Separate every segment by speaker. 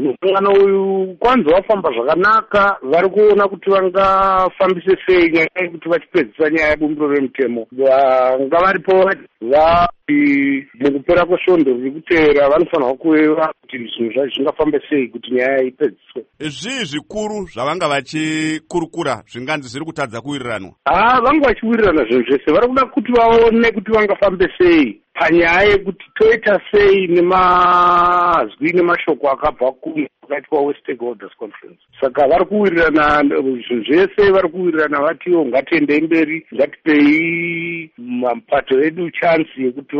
Speaker 1: musangano uyu kwanza wafamba zvakanaka. Vari kuona kuti vangafambise sei nyaya yekuti vachipedzisa nyaya yebumbiro remutemo. Vanga varipo mukupera kwesvondo riri kuteera vanofanirwa kuva kuti zvinhu zvacho zvingafamba sei kuti nyaya ipedziswe.
Speaker 2: Zvii zvikuru zvavanga vachikurukura zvinganzi zviri kutadza kuwiriranwa?
Speaker 1: Vanga vachiwirirana zvinhu zvese. Vari kuda kuti vaone kuti vangafambe sei panyaya yekuti toita sei nemazwi nemashoko akabva kunoitwa westakeholders conference. Saka vari kuwirirana zvinhu zvese. Vari kuwirirana vatiwo ngatiendei mberi, ngatipei mapato edu chance yekuti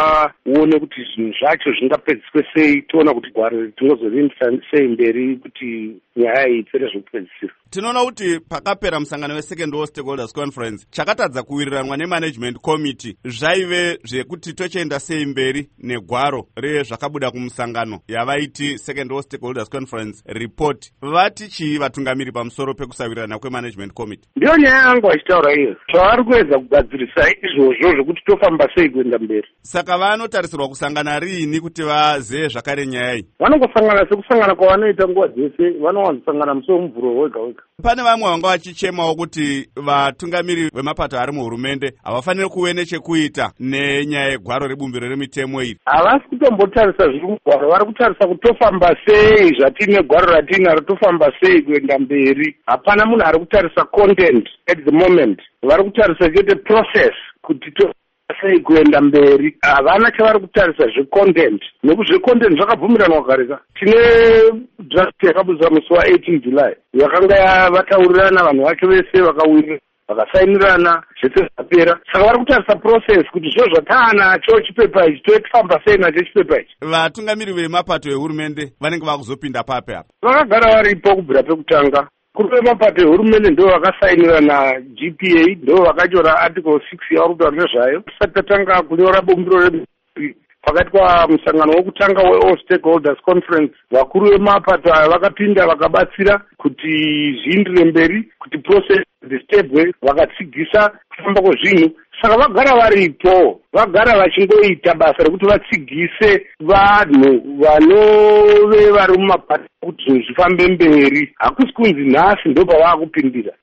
Speaker 1: vaone kuti zvinhu zvacho zvingapedziswe sei, toona kuti gwaro tinozoriendesa sei mberi kuti nyaya iyi ipere zvekupedzisira.
Speaker 2: Tinoona kuti pakapera musangano weSecond World Stakeholders Conference chakatadza kuwiriranwa nemanagement committee zvaive zvekuti tochienda sei mberi negwaro rezvakabuda kumusangano yavaiti Second World Stakeholders Conference report. Vati chii vatungamiri pamusoro pekusawirirana kwemanagement committee?
Speaker 1: Ndiyo nyaya yangu vachitaura iyo. Zvavari kuedza kugadzirisa izvozvo zvekuti tofamba sei kuenda mberi.
Speaker 2: Saka vanotarisirwa kusangana riini kuti vazive zvakare nyaya iyi?
Speaker 1: Vanongosangana sekusangana kwavanoita nguva dzese. Vanowanzosangana musi womuvhuro wega wega.
Speaker 2: Pane vamwe vanga vachichemawo kuti vatungamiri vemapato ari muhurumende havafaniri kuve nechekuita nenyaya yegwaro rebumbiro remitemo iri. Havasi
Speaker 1: kutombotarisa zviri mugwaro. Vari kutarisa kuti tofamba sei zvatine gwaro ratinaro, tofamba sei kuenda mberi. Hapana munhu ari kutarisa content at the moment. Vari kutarisa chete process kuti sei kuenda mberi. Havana chavari kutarisa zvecontent, nekuti zvecontent zvakabvumiranwa kareka. Tine draft yakabudzwa musi wa18 July yakanga vataurirana vanhu vacho vese vakawirira vakasainirana zvese zvapera. Saka vari kutarisa process kuti zvo zvatanacho chipepa ichi toifamba sei nacho chipepa ichi.
Speaker 2: Vatungamiri vemapato ehurumende vanenge vakuzopinda pape apa?
Speaker 1: Vakagara varipo kubvira pekutanga. Kuri vemapato ehurumende ndo vakasainirana GPA, ndo vakanyora article 6 yavari kutaura nezvayo. Tisati tatanga kunyora bumbiro remutemo pakati pamusangano wekutanga we-All Stakeholders Conference, vakuru vemapato aya vakapinda vakabatsira kuti zviindire mberi, kuti process dzistebwe, vakatsigisa kufamba kwezvinhu. Saka vagara varipo, vagara vachingoita basa rekuti vatsigise vanhu vanove vari mumapato kuti zvinhu zvifambe mberi. Hakusi kunzi nhasi ndo pavakupindira.